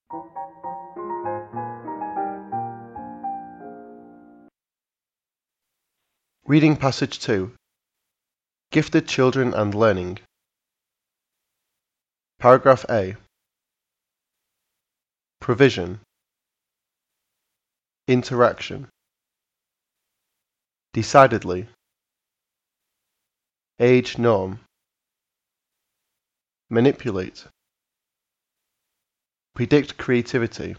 Reading Passage 2. Gifted Children and Learning. Paragraph A. Provision. Interaction. Decidedly. Age norm. Manipulate. Predict creativity.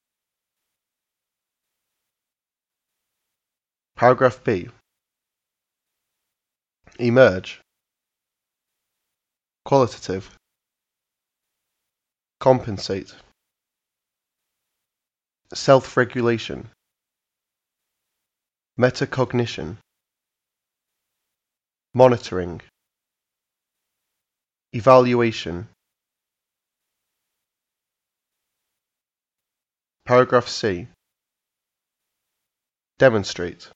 Paragraph B. Emerge. Qualitative. Compensate. Self-regulation. Metacognition. Monitoring. Evaluation. Paragraph C. Demonstrate.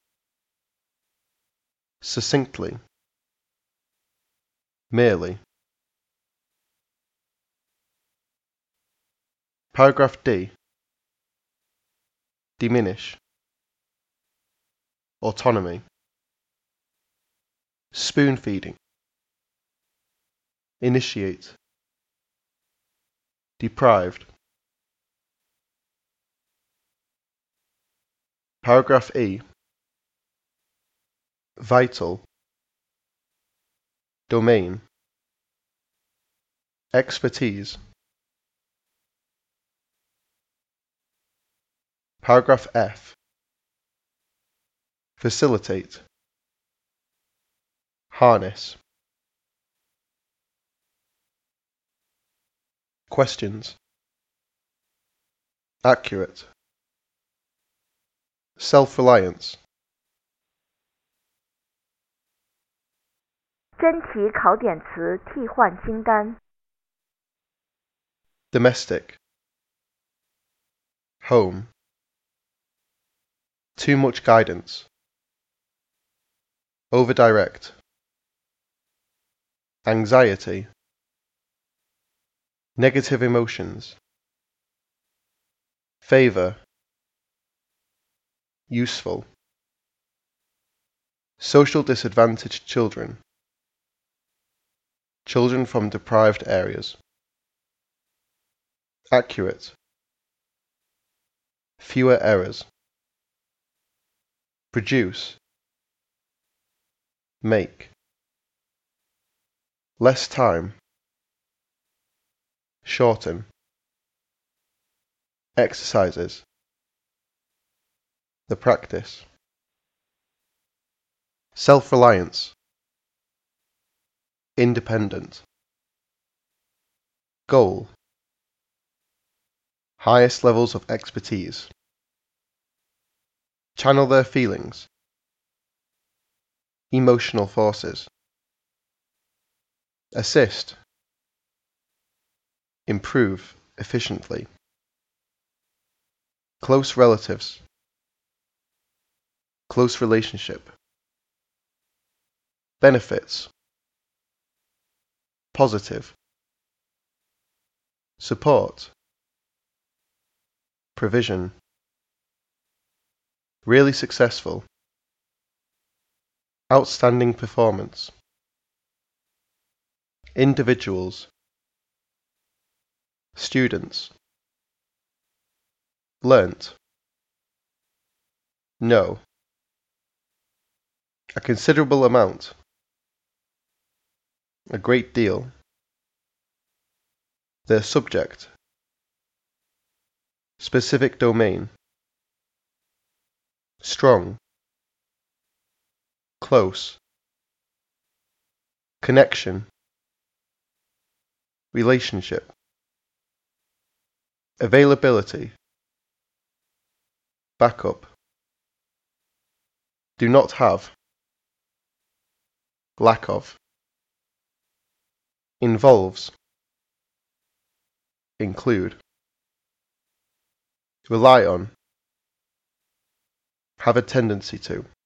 Succinctly. Merely. Paragraph D. Diminish. Autonomy. Spoon-feeding. Initiate. Deprived. Paragraph E. Vital. Domain. Expertise. Paragraph F. Facilitate. Harness. Questions. Accurate. Self-reliance. 真题考点词替换清单 Domestic. Home. Too much guidance. Overdirect. Anxiety. Negative emotions. Favor. Useful. Social disadvantaged children. Children from deprived areas. Accurate. Fewer errors. Produce. Make. Less time. Shorten. Exercises. The practice. Self-reliance. Independent. Goal. Highest levels of expertise. Channel their feelings. Emotional forces. Assist. Improve efficiently. Close relatives. Close relationship. Benefits. Positive. Support. Provision. Really successful. Outstanding performance. Individuals. Students. Learnt. No. A considerable amount. A great deal. Their subject. Specific domain. Strong. Close. Connection. Relationship. Availability. Backup. Do not have. Lack of. Involves. Include. Rely on. Have a tendency to.